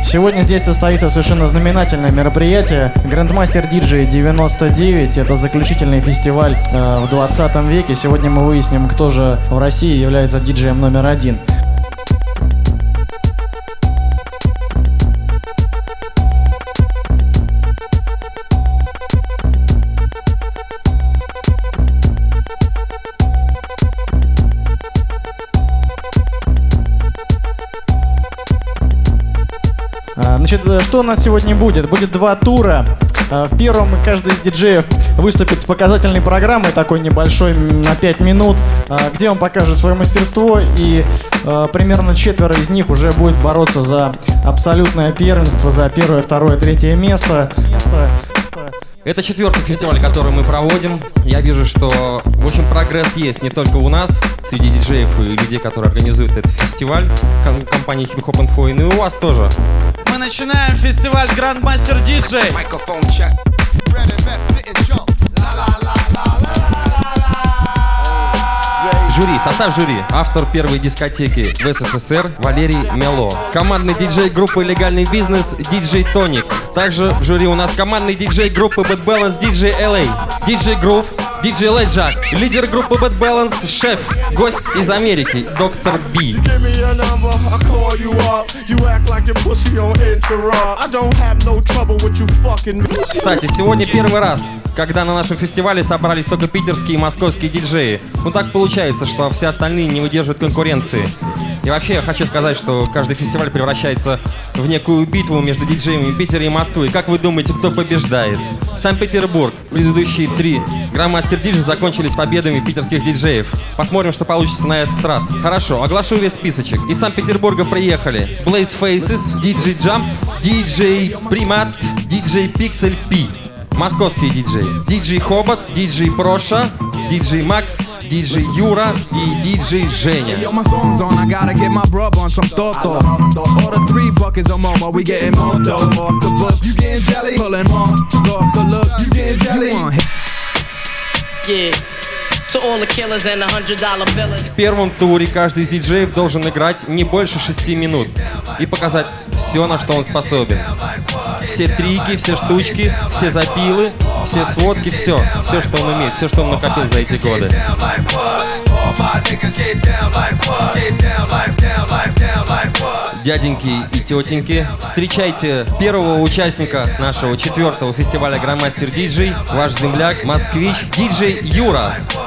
Сегодня здесь состоится совершенно знаменательное мероприятие. Grandmaster DJ 99. Это заключительный фестиваль в 20 веке. Сегодня мы выясним, кто же в России является диджеем номер один. Значит, что у нас сегодня будет? Будет два тура. В первом каждый из диджеев выступит с показательной программой, такой небольшой, на 5 минут, где он покажет свое мастерство, и примерно 4 из них уже будет бороться за абсолютное первенство, за первое, второе, третье место. Это 4-й фестиваль, который мы проводим. Я вижу, что, в общем, прогресс есть не только у нас, среди диджеев и людей, которые организуют этот фестиваль, компании Hip Hop Info, но и у вас тоже. Мы начинаем фестиваль Grandmaster DJ. Жюри, состав жюри. Автор первой дискотеки в СССР Валерий Мело. Командный диджей группы «Легальный бизнес» диджей Тоник. Также в жюри у нас командный диджей группы Bad Balance диджей LA. Диджей Грув, диджей Леджа. Лидер группы Bad Balance Шеф. Гость из Америки, доктор Би. Кстати, сегодня первый раз, когда на нашем фестивале собрались только питерские и московские диджеи. Ну так получается, что все остальные не выдерживают конкуренции. И вообще я хочу сказать, что каждый фестиваль превращается в некую битву между диджеями Питера и Москвы. Как вы думаете, кто побеждает? Санкт-Петербург. Предыдущие 3 Grandmaster DJ закончились победами питерских диджеев. Посмотрим, что получится на этот раз. Хорошо, оглашу весь списочек. Из Санкт-Петербурга приехали Blaze Faces, DJ Jump, DJ Primat, DJ Pixel P. Московские диджеи. DJ Хобот, DJ Проша, DJ Макс, DJ Юра и DJ Женя. В первом туре каждый из диджеев должен играть не больше 6 минут и показать все, на что он способен. Все трики, все штучки, все запилы, все сводки, все, что он умеет, все, что он накопил за эти годы. Дяденьки и тетеньки, встречайте первого участника нашего 4-го фестиваля Grandmaster DJ, ваш земляк, москвич, диджей Юра.